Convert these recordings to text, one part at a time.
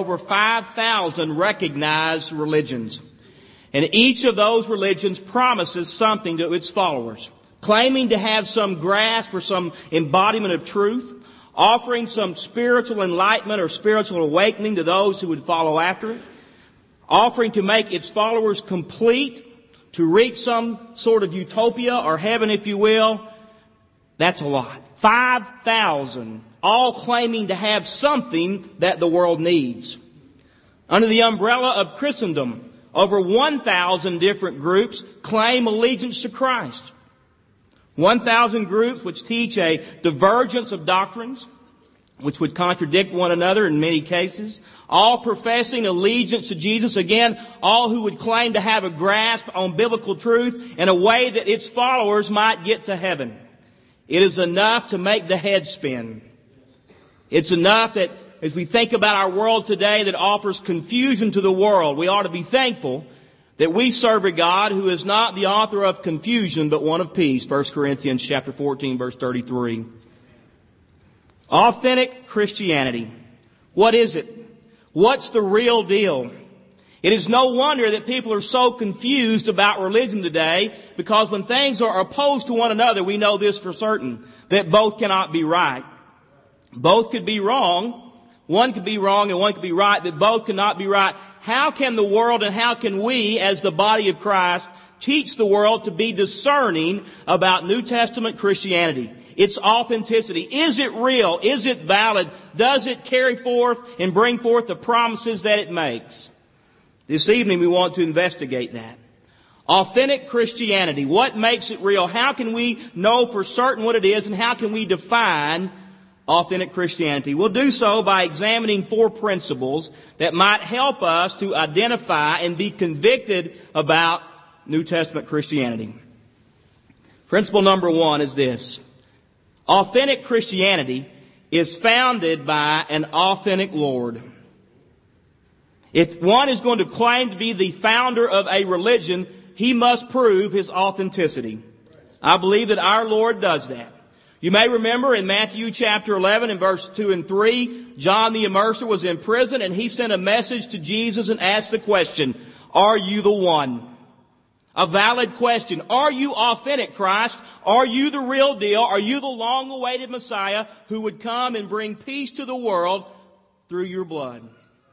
over 5,000 recognized religions. And each of those religions promises something to its followers, claiming to have some grasp or some embodiment of truth, offering some spiritual enlightenment or spiritual awakening to those who would follow after it, offering to make its followers complete, to reach some sort of utopia or heaven, if you will. That's a lot. 5,000, all claiming to have something that the world needs. Under the umbrella of Christendom, over 1,000 different groups claim allegiance to Christ. 1,000 groups which teach a divergence of doctrines, which would contradict one another in many cases, all professing allegiance to Jesus. Again, all who would claim to have a grasp on biblical truth in a way that its followers might get to heaven. It is enough to make the head spin. It's enough that as we think about our world today that offers confusion to the world, we ought to be thankful that we serve a God who is not the author of confusion, but one of peace. 1 Corinthians chapter 14, verse 33. Authentic Christianity. What is it? What's the real deal? It is no wonder that people are so confused about religion today, because when things are opposed to one another, we know this for certain, that both cannot be right. Both could be wrong. One could be wrong and one could be right, but both cannot be right. How can the world and how can we, as the body of Christ, teach the world to be discerning about New Testament Christianity? Its authenticity. Is it real? Is it valid? Does it carry forth and bring forth the promises that it makes? This evening we want to investigate that. Authentic Christianity. What makes it real? How can we know for certain what it is, and how can we define authentic Christianity? We'll do so by examining 4 principles that might help us to identify and be convicted about New Testament Christianity. Principle number 1 is this. Authentic Christianity is founded by an authentic Lord. If one is going to claim to be the founder of a religion, he must prove his authenticity. I believe that our Lord does that. You may remember in Matthew chapter 11 and verse 2 and 3, John the Immerser was in prison and he sent a message to Jesus and asked the question, are you the one? A valid question. Are you authentic, Christ? Are you the real deal? Are you the long-awaited Messiah who would come and bring peace to the world through your blood?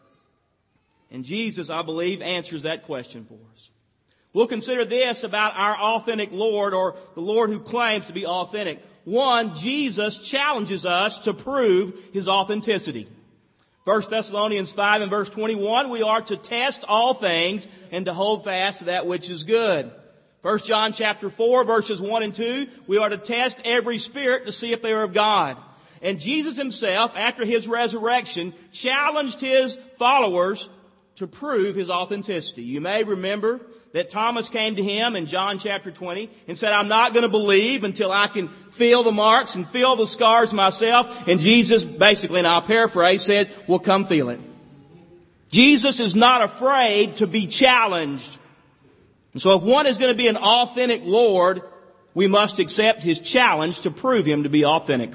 And Jesus, I believe, answers that question for us. We'll consider this about our authentic Lord, or the Lord who claims to be authentic. 1, Jesus challenges us to prove his authenticity. 1 Thessalonians 5 and verse 21, we are to test all things and to hold fast to that which is good. 1 John chapter 4 verses 1 and 2, we are to test every spirit to see if they are of God. And Jesus himself, after his resurrection, challenged his followers to prove his authenticity. You may remember that Thomas came to him in John chapter 20 and said, I'm not going to believe until I can feel the marks and feel the scars myself. And Jesus basically, and I'll paraphrase, said, well, come feel it. Jesus is not afraid to be challenged. And so if one is going to be an authentic Lord, we must accept his challenge to prove him to be authentic.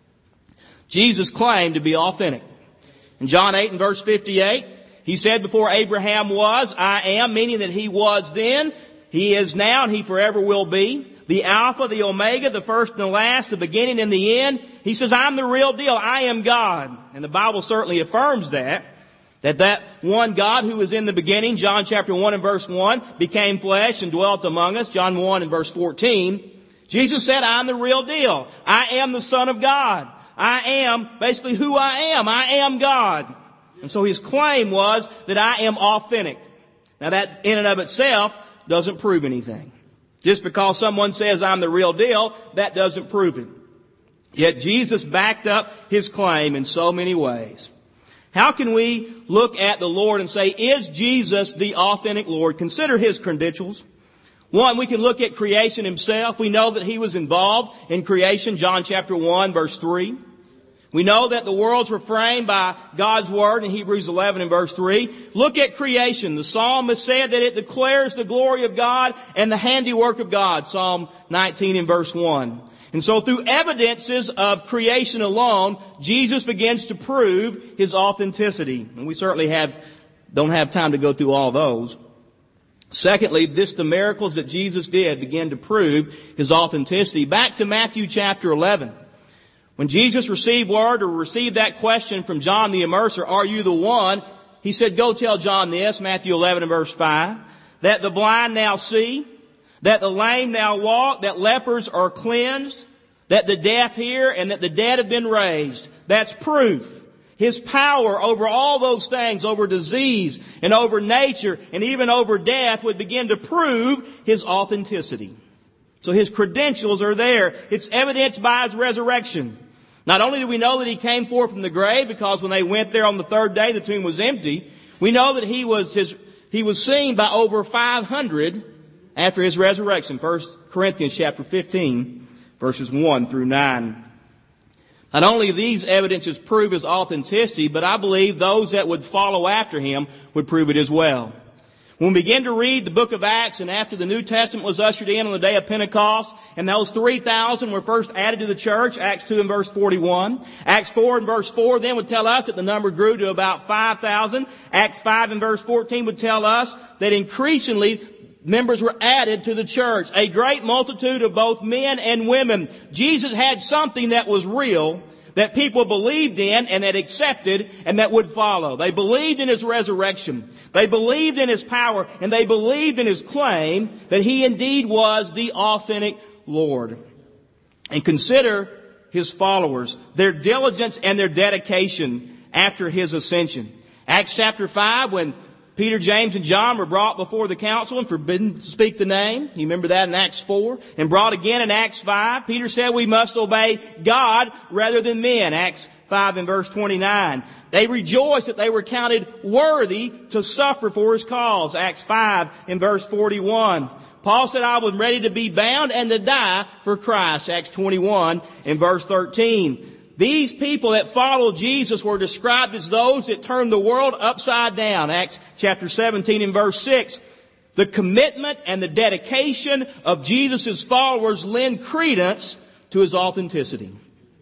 Jesus claimed to be authentic. In John 8 and verse 58, he said, before Abraham was, I am, meaning that he was then, he is now, and he forever will be. The Alpha, the Omega, the first and the last, the beginning and the end. He says, I'm the real deal. I am God. And the Bible certainly affirms that one God who was in the beginning, John chapter 1 and verse 1, became flesh and dwelt among us, John 1 and verse 14. Jesus said, I'm the real deal. I am the Son of God. I am basically who I am. I am God. And so his claim was that I am authentic. Now that in and of itself doesn't prove anything. Just because someone says I'm the real deal, that doesn't prove it. Yet Jesus backed up his claim in so many ways. How can we look at the Lord and say, is Jesus the authentic Lord? Consider his credentials. 1, we can look at creation himself. We know that he was involved in creation, John chapter 1, verse 3. We know that the worlds were framed by God's Word in Hebrews 11 and verse 3. Look at creation. The psalmist said that it declares the glory of God and the handiwork of God, Psalm 19 and verse 1. And so through evidences of creation alone, Jesus begins to prove his authenticity. And we certainly don't have time to go through all those. Secondly, the miracles that Jesus did begin to prove his authenticity. Back to Matthew chapter 11. When Jesus received that question from John the Immerser, "Are you the one?" He said, "Go tell John this," Matthew 11 and verse 5, "that the blind now see, that the lame now walk, that lepers are cleansed, that the deaf hear, and that the dead have been raised." That's proof. His power over all those things, over disease and over nature and even over death, would begin to prove his authenticity. So his credentials are there. It's evidenced by his resurrection. Not only do we know that he came forth from the grave, because when they went there on the third day, the tomb was empty, we know that he was seen by over 500 after his resurrection. 1 Corinthians chapter 15, verses 1 through 9. Not only these evidences prove his authenticity, but I believe those that would follow after him would prove it as well. When we begin to read the book of Acts, and after the New Testament was ushered in on the day of Pentecost, and those 3,000 were first added to the church, Acts 2 and verse 41. Acts 4 and verse 4 then would tell us that the number grew to about 5,000. Acts 5 and verse 14 would tell us that increasingly members were added to the church. A great multitude of both men and women. Jesus had something that was real, that people believed in and that accepted and that would follow. They believed in his resurrection. They believed in his power, and they believed in his claim that he indeed was the authentic Lord. And consider his followers, their diligence and their dedication after his ascension. Acts chapter 5, when Peter, James, and John were brought before the council and forbidden to speak the name. You remember that in Acts 4. And brought again in Acts 5. Peter said we must obey God rather than men. Acts 5 and verse 29. They rejoiced that they were counted worthy to suffer for his cause. Acts 5 and verse 41. Paul said, I was ready to be bound and to die for Christ. Acts 21 and verse 13. These people that followed Jesus were described as those that turned the world upside down. Acts chapter 17 and verse 6. The commitment and the dedication of Jesus' followers lend credence to his authenticity.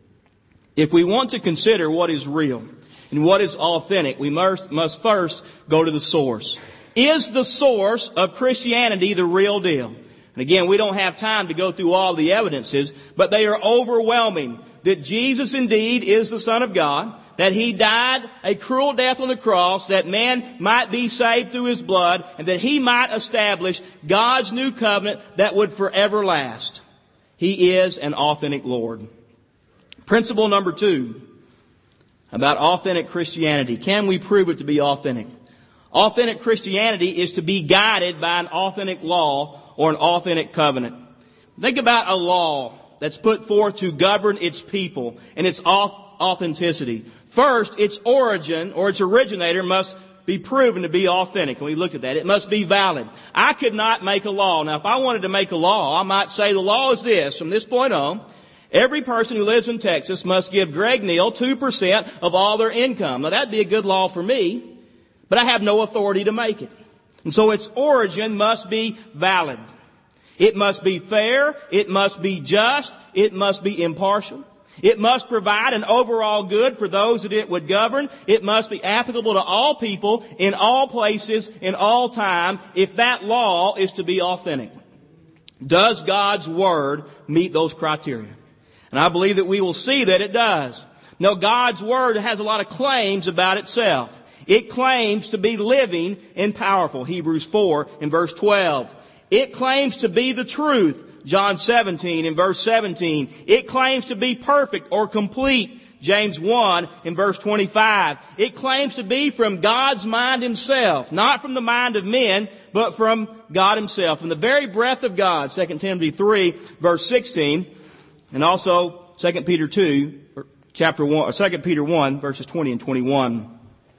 If we want to consider what is real and what is authentic, we must first go to the source. Is the source of Christianity the real deal? And again, we don't have time to go through all the evidences, but they are overwhelming. That Jesus indeed is the Son of God, that he died a cruel death on the cross, that man might be saved through his blood, and that he might establish God's new covenant that would forever last. He is an authentic Lord. Principle number 2 about authentic Christianity. Can we prove it to be authentic? Authentic Christianity is to be guided by an authentic law or an authentic covenant. Think about a law that's put forth to govern its people and its authenticity. First, its origin or its originator must be proven to be authentic. And we looked at that. It must be valid. I could not make a law. Now, if I wanted to make a law, I might say the law is this. From this point on, every person who lives in Texas must give Greg Neal 2% of all their income. Now, that'd be a good law for me, but I have no authority to make it. And so its origin must be valid. It must be fair. It must be just. It must be impartial. It must provide an overall good for those that it would govern. It must be applicable to all people in all places in all time if that law is to be authentic. Does God's Word meet those criteria? And I believe that we will see that it does. Now, God's Word has a lot of claims about itself. It claims to be living and powerful. Hebrews 4 and verse 12. It claims to be the truth. John 17 and verse 17. It claims to be perfect or complete. James 1 and verse 25. It claims to be from God's mind himself. Not from the mind of men, but from God himself. From the very breath of God. 2 Timothy 3 verse 16. And also 2 Peter 2 chapter 1, or 2 Peter 1 verses 20 and 21.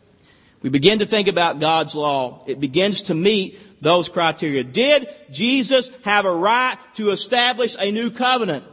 We begin to think about God's law. It begins to meet those criteria. Did Jesus have a right to establish a new covenant?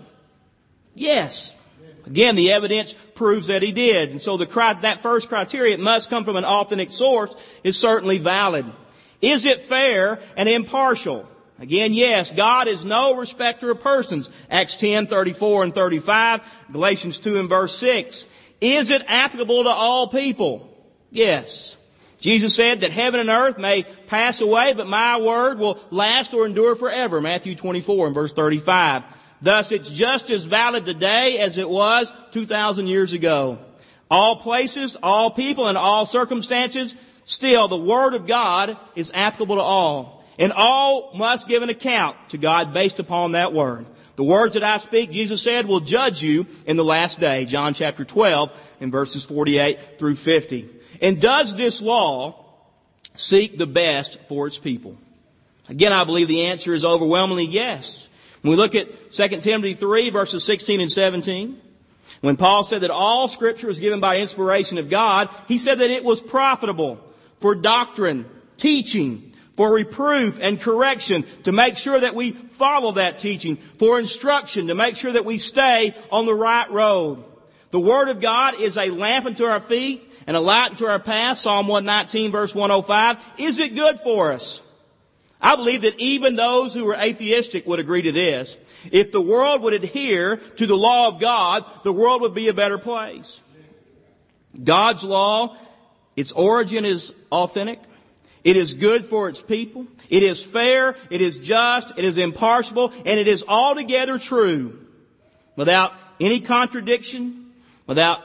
Yes. Again, the evidence proves that he did. And so that first criteria, it must come from an authentic source, is certainly valid. Is it fair and impartial? Again, yes, God is no respecter of persons. Acts 10:34 and 35, Galatians 2 and verse 6. Is it applicable to all people? Yes. Jesus said that heaven and earth may pass away, but my word will last or endure forever. Matthew 24 and verse 35. Thus, it's just as valid today as it was 2,000 years ago. All places, all people, and all circumstances, still the word of God is applicable to all. And all must give an account to God based upon that word. The words that I speak, Jesus said, will judge you in the last day. John chapter 12 and verses 48 through 50. And does this law seek the best for its people? Again, I believe the answer is overwhelmingly yes. When we look at 2 Timothy 3 verses 16 and 17, when Paul said that all Scripture was given by inspiration of God, he said that it was profitable for doctrine, teaching, for reproof and correction, to make sure that we follow that teaching, for instruction, to make sure that we stay on the right road. The Word of God is a lamp unto our feet and a light unto our path, Psalm 119 verse 105. Is it good for us? I believe that even those who are atheistic would agree to this. If the world would adhere to the law of God, the world would be a better place. God's law, its origin is authentic. It is good for its people. It is fair. It is just. It is impartial. And it is altogether true. Without any contradiction. Without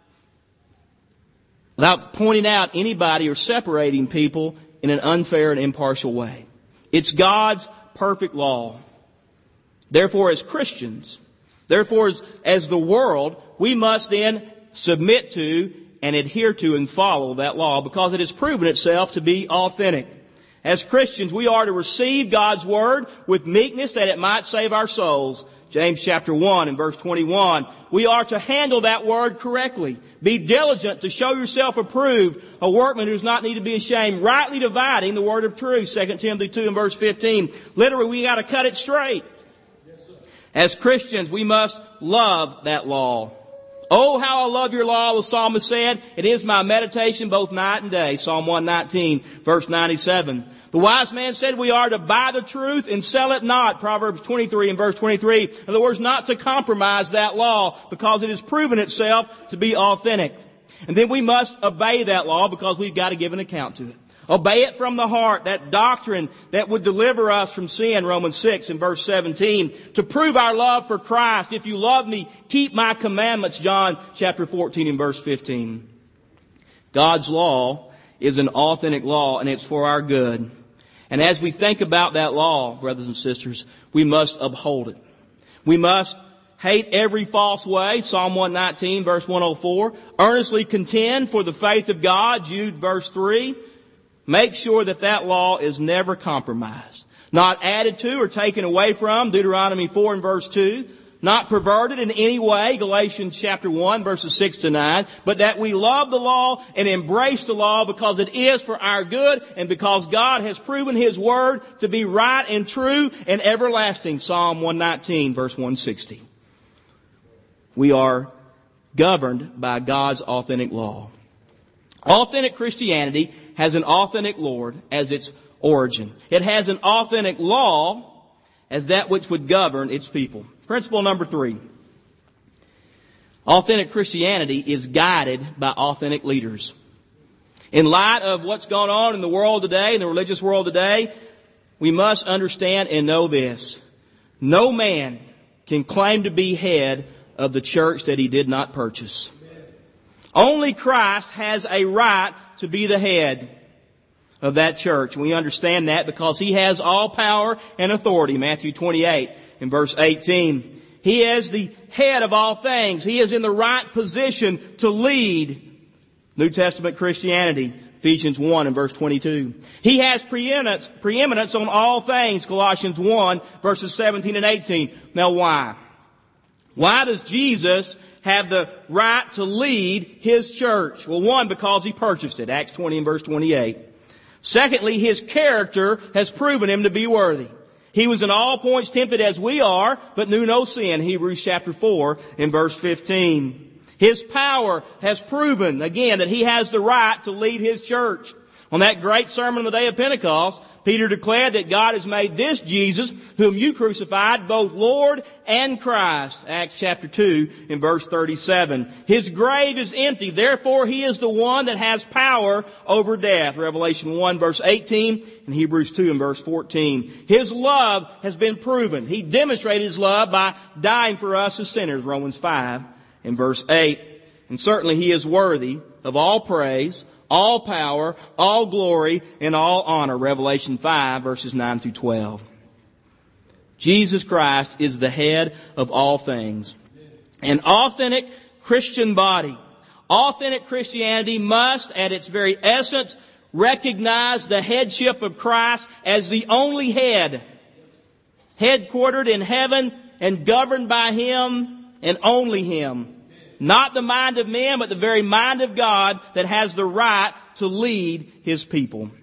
pointing out anybody or separating people in an unfair and impartial way. It's God's perfect law. Therefore, as Christians, as the world, we must then submit to and adhere to and follow that law because it has proven itself to be authentic. As Christians, we are to receive God's Word with meekness that it might save our souls. James chapter 1 and verse 21. We are to handle that Word correctly. Be diligent to show yourself approved, a workman who does not need to be ashamed, rightly dividing the Word of truth. 2 Timothy 2 and verse 15. Literally, we got to cut it straight. As Christians, we must love that law. Oh, how I love your law, the psalmist said. It is my meditation both night and day. Psalm 119, verse 97. The wise man said we are to buy the truth and sell it not. Proverbs 23 and verse 23. In other words, not to compromise that law because it has proven itself to be authentic. And then we must obey that law because we've got to give an account to it. Obey it from the heart, that doctrine that would deliver us from sin, Romans 6 and verse 17. To prove our love for Christ, if you love me, keep my commandments, John chapter 14 and verse 15. God's law is an authentic law and it's for our good. And as we think about that law, brothers and sisters, we must uphold it. We must hate every false way, Psalm 119 verse 104. Earnestly contend for the faith of God, Jude verse 3. Make sure that law is never compromised. Not added to or taken away from, Deuteronomy 4 and verse 2. Not perverted in any way, Galatians chapter 1 verses 6 to 9. But that we love the law and embrace the law because it is for our good and because God has proven His Word to be right and true and everlasting, Psalm 119 verse 160. We are governed by God's authentic law. Authentic Christianity has an authentic Lord as its origin. It has an authentic law as that which would govern its people. Principle number 3. Authentic Christianity is guided by authentic leaders. In light of what's going on in the world today, in the religious world today, we must understand and know this. No man can claim to be head of the church that he did not purchase. Only Christ has a right to be the head of that church. We understand that because He has all power and authority. Matthew 28 and verse 18. He is the head of all things. He is in the right position to lead New Testament Christianity. Ephesians 1 and verse 22. He has preeminence on all things. Colossians 1 verses 17 and 18. Now why? Why does Jesus have the right to lead His church? Well, one, because He purchased it. Acts 20 and verse 28. Secondly, His character has proven Him to be worthy. He was in all points tempted as we are, but knew no sin. Hebrews chapter 4 and verse 15. His power has proven, again, that He has the right to lead His church. On that great sermon on the day of Pentecost, Peter declared that God has made this Jesus, whom you crucified, both Lord and Christ. Acts chapter 2 in verse 37. His grave is empty, therefore he is the one that has power over death. Revelation 1 verse 18 and Hebrews 2 and verse 14. His love has been proven. He demonstrated his love by dying for us as sinners. Romans 5 and verse 8. And certainly he is worthy of all praise, all power, all glory, and all honor. Revelation 5 verses 9 through 12. Jesus Christ is the head of all things. An authentic Christian body, authentic Christianity must, at its very essence, recognize the headship of Christ as the only head, headquartered in heaven and governed by Him and only Him. Not the mind of men, but the very mind of God that has the right to lead His people.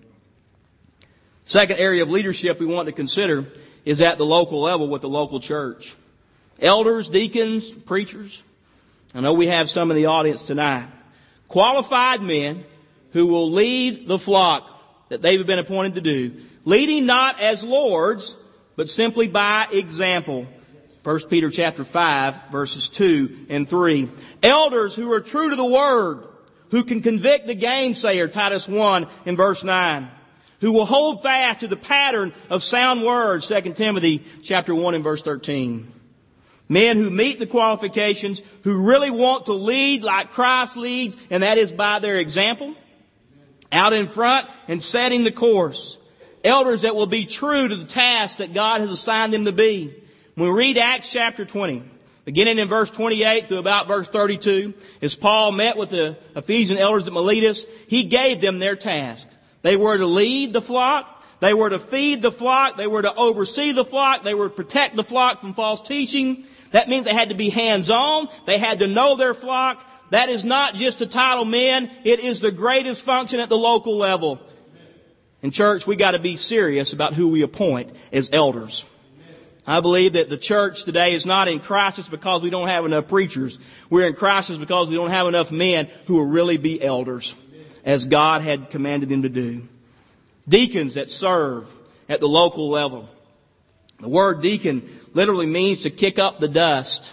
Second area of leadership we want to consider is at the local level with the local church. Elders, deacons, preachers. I know we have some in the audience tonight. Qualified men who will lead the flock that they've been appointed to do. Leading not as lords, but simply by example. 1 Peter chapter 5 verses 2 and 3. Elders who are true to the word, who can convict the gainsayer, Titus 1 and verse 9. Who will hold fast to the pattern of sound words, 2 Timothy chapter 1 and verse 13. Men who meet the qualifications, who really want to lead like Christ leads, and that is by their example, out in front and setting the course. Elders that will be true to the task that God has assigned them to be. When we read Acts chapter 20, beginning in verse 28 to about verse 32, as Paul met with the Ephesian elders at Miletus, he gave them their task. They were to lead the flock. They were to feed the flock. They were to oversee the flock. They were to protect the flock from false teaching. That means they had to be hands-on. They had to know their flock. That is not just to title men. It is the greatest function at the local level. In church, we got to be serious about who we appoint as elders. I believe that the church today is not in crisis because we don't have enough preachers. We're in crisis because we don't have enough men who will really be elders, as God had commanded them to do. Deacons that serve at the local level. The word deacon literally means to kick up the dust.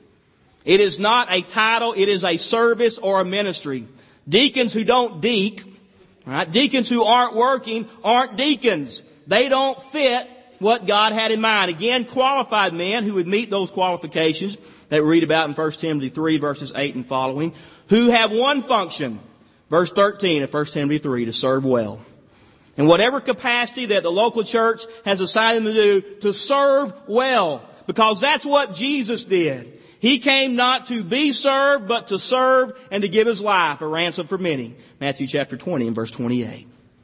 It is not a title, it is a service or a ministry. Deacons who don't deek, right? Deacons who aren't working aren't deacons. They don't fit what God had in mind. Again, qualified men who would meet those qualifications that we read about in 1 Timothy 3 verses 8 and following, who have one function, verse 13 of 1 Timothy 3, to serve well. In whatever capacity that the local church has assigned them to do, to serve well. Because that's what Jesus did. He came not to be served, but to serve and to give His life a ransom for many. Matthew chapter 20 and verse 28.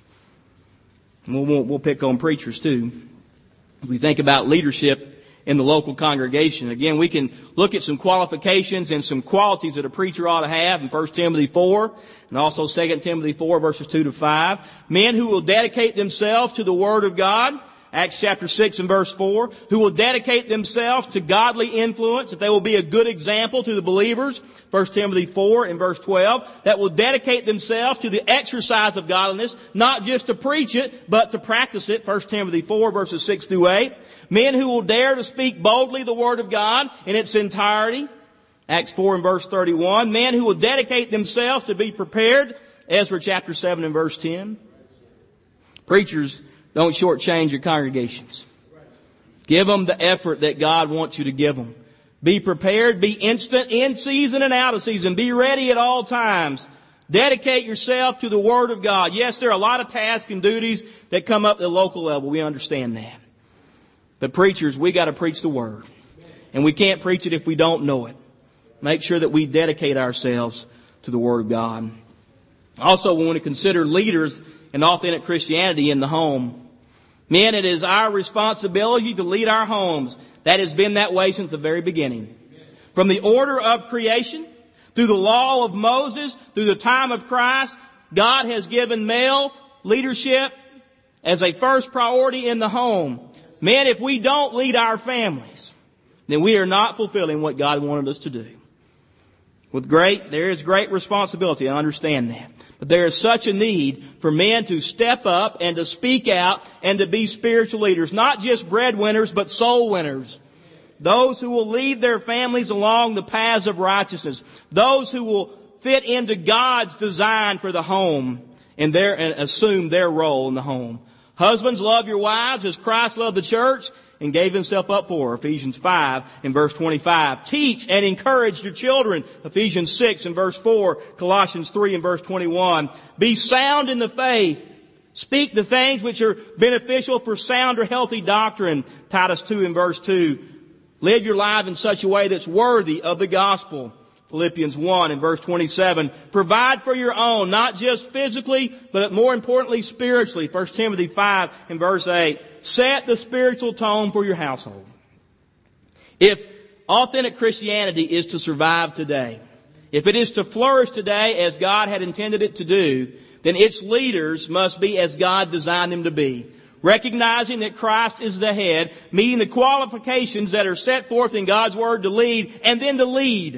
And we'll pick on preachers too. If we think about leadership in the local congregation, again, we can look at some qualifications and some qualities that a preacher ought to have in 1 Timothy 4 and also 2 Timothy 4 verses 2 to 5. Men who will dedicate themselves to the Word of God, Acts chapter 6 and verse 4, who will dedicate themselves to godly influence, that they will be a good example to the believers, 1 Timothy 4 and verse 12, that will dedicate themselves to the exercise of godliness, not just to preach it, but to practice it, 1 Timothy 4 verses 6 through 8. Men who will dare to speak boldly the Word of God in its entirety, Acts 4 and verse 31. Men who will dedicate themselves to be prepared, Ezra chapter 7 and verse 10. Preachers, don't shortchange your congregations. Give them the effort that God wants you to give them. Be prepared, be instant in season and out of season. Be ready at all times. Dedicate yourself to the Word of God. Yes, there are a lot of tasks and duties that come up at the local level. We understand that. But preachers, we got to preach the Word. And we can't preach it if we don't know it. Make sure that we dedicate ourselves to the Word of God. Also, we want to consider leaders in authentic Christianity in the home. Men, it is our responsibility to lead our homes. That has been that way since the very beginning. From the order of creation, through the law of Moses, through the time of Christ, God has given male leadership as a first priority in the home. Men, if we don't lead our families, then we are not fulfilling what God wanted us to do. There is great responsibility. I understand that. But there is such a need for men to step up and to speak out and to be spiritual leaders. Not just breadwinners, but soul winners. Those who will lead their families along the paths of righteousness. Those who will fit into God's design for the home and assume their role in the home. Husbands, love your wives as Christ loved the church and gave himself up for her. Ephesians 5 and verse 25. Teach and encourage your children. Ephesians 6 and verse 4. Colossians 3 and verse 21. Be sound in the faith. Speak the things which are beneficial for sound or healthy doctrine. Titus 2 and verse 2. Live your life in such a way that's worthy of the gospel. Philippians 1 and verse 27. Provide for your own, not just physically, but more importantly spiritually. 1 Timothy 5 and verse 8. Set the spiritual tone for your household. If authentic Christianity is to survive today, if it is to flourish today as God had intended it to do, then its leaders must be as God designed them to be. Recognizing that Christ is the head, meeting the qualifications that are set forth in God's Word to lead, and then to lead.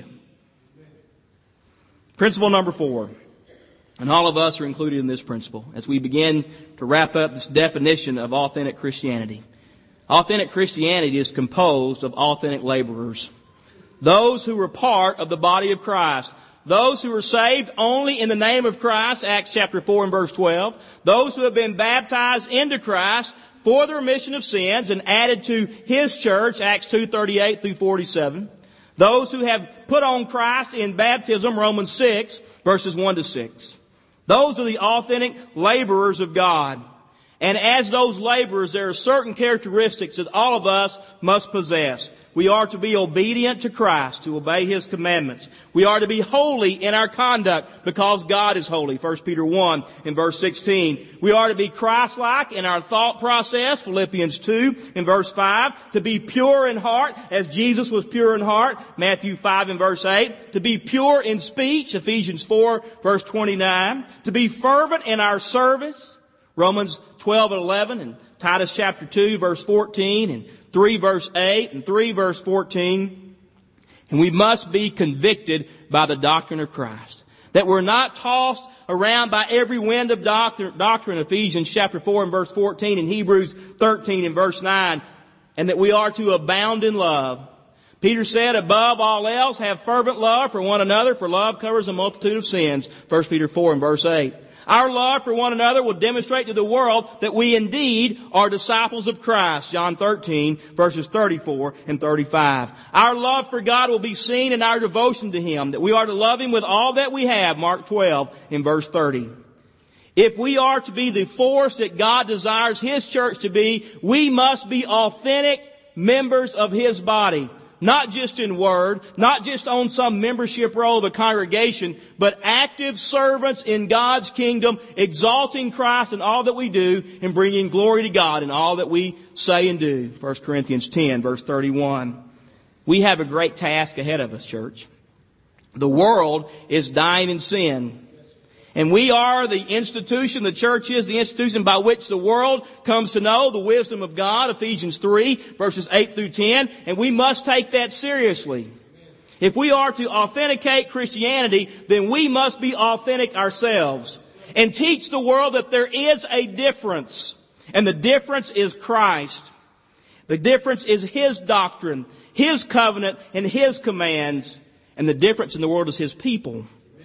Principle number 4. And all of us are included in this principle as we begin to wrap up this definition of authentic Christianity. Authentic Christianity is composed of authentic laborers. Those who were part of the body of Christ. Those who were saved only in the name of Christ, Acts chapter 4 and verse 12. Those who have been baptized into Christ for the remission of sins and added to His church, Acts 2:38 through 47. Those who have put on Christ in baptism, Romans 6, verses 1 to 6. Those are the authentic laborers of God. And as those laborers, there are certain characteristics that all of us must possess. We are to be obedient to Christ, to obey His commandments. We are to be holy in our conduct because God is holy, 1 Peter 1 in verse 16. We are to be Christ-like in our thought process, Philippians 2 in verse 5. To be pure in heart as Jesus was pure in heart, Matthew 5 in verse 8. To be pure in speech, Ephesians 4 verse 29. To be fervent in our service, Romans 12 and 11 and Titus chapter 2 verse 14 and 3 verse 8 and 3 verse 14. And we must be convicted by the doctrine of Christ. That we're not tossed around by every wind of doctrine, Ephesians chapter 4 and verse 14 and Hebrews 13 and verse 9. And that we are to abound in love. Peter said, above all else, have fervent love for one another, for love covers a multitude of sins. 1 Peter 4 and verse 8. Our love for one another will demonstrate to the world that we indeed are disciples of Christ. John 13, verses 34 and 35. Our love for God will be seen in our devotion to Him, that we are to love Him with all that we have. Mark 12 in verse 30. If we are to be the force that God desires His church to be, we must be authentic members of His body. Not just in word, not just on some membership roll of a congregation, but active servants in God's kingdom, exalting Christ in all that we do and bringing glory to God in all that we say and do. 1 Corinthians 10, verse 31. We have a great task ahead of us, church. The world is dying in sin. And we are the institution, the church is the institution by which the world comes to know the wisdom of God, Ephesians 3, verses 8 through 10, and we must take that seriously. If we are to authenticate Christianity, then we must be authentic ourselves and teach the world that there is a difference, and the difference is Christ. The difference is His doctrine, His covenant, and His commands, and the difference in the world is His people.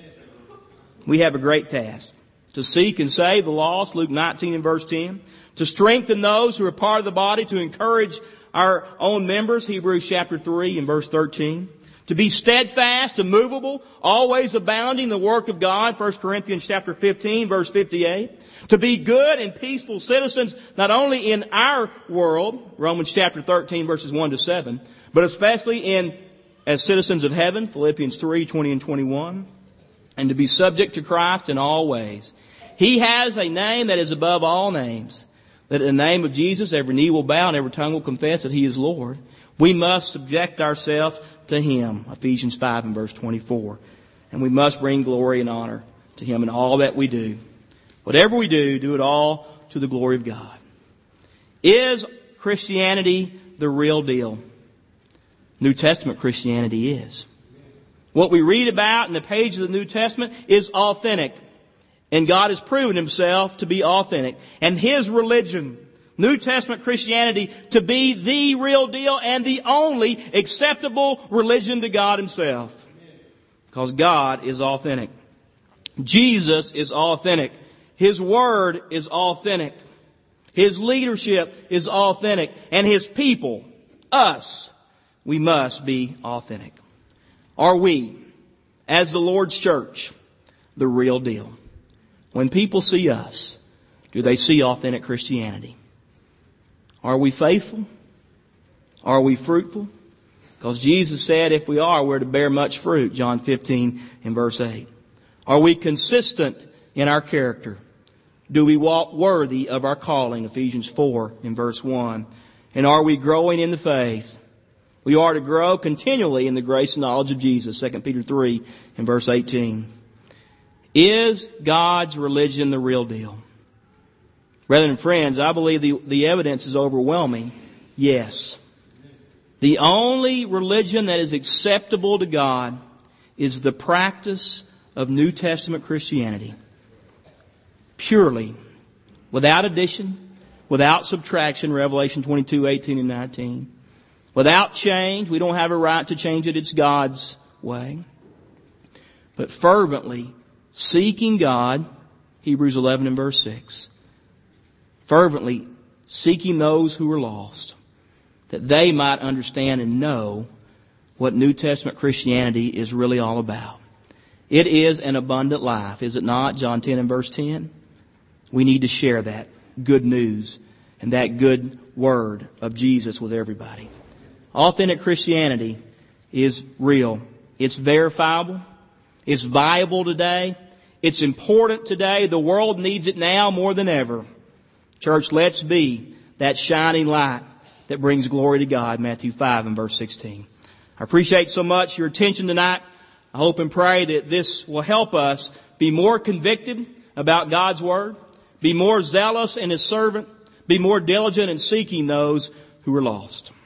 We have a great task. To seek and save the lost, Luke 19 and verse 10. To strengthen those who are part of the body. To encourage our own members, Hebrews chapter 3 and verse 13. To be steadfast, immovable, always abounding in the work of God, 1 Corinthians chapter 15 verse 58. To be good and peaceful citizens, not only in our world, Romans chapter 13 verses 1 to 7, but especially as citizens of heaven, Philippians 3, 20 and 21. And to be subject to Christ in all ways. He has a name that is above all names. That in the name of Jesus, every knee will bow and every tongue will confess that He is Lord. We must subject ourselves to Him. Ephesians 5 and verse 24. And we must bring glory and honor to Him in all that we do. Whatever we do, do it all to the glory of God. Is Christianity the real deal? New Testament Christianity is. What we read about in the pages of the New Testament is authentic. And God has proven Himself to be authentic. And His religion, New Testament Christianity, to be the real deal and the only acceptable religion to God Himself. Because God is authentic. Jesus is authentic. His Word is authentic. His leadership is authentic. And His people, us, we must be authentic. Are we, as the Lord's church, the real deal? When people see us, do they see authentic Christianity? Are we faithful? Are we fruitful? Because Jesus said if we are, we're to bear much fruit, John 15 and verse 8. Are we consistent in our character? Do we walk worthy of our calling, Ephesians 4 and verse 1? And are we growing in the faith? We are to grow continually in the grace and knowledge of Jesus, 2 Peter 3 and verse 18. Is God's religion the real deal? Brethren and friends, I believe the evidence is overwhelming. Yes. The only religion that is acceptable to God is the practice of New Testament Christianity. Purely, without addition, without subtraction, Revelation 22, 18 and 19. Without change, we don't have a right to change it. It's God's way. But fervently seeking God, Hebrews 11 and verse 6. Fervently seeking those who are lost, that they might understand and know what New Testament Christianity is really all about. It is an abundant life, is it not? John 10 and verse 10. We need to share that good news and that good word of Jesus with everybody. Authentic Christianity is real. It's verifiable. It's viable today. It's important today. The world needs it now more than ever. Church, let's be that shining light that brings glory to God, Matthew 5 and verse 16. I appreciate so much your attention tonight. I hope and pray that this will help us be more convicted about God's Word, be more zealous in His servant, be more diligent in seeking those who are lost.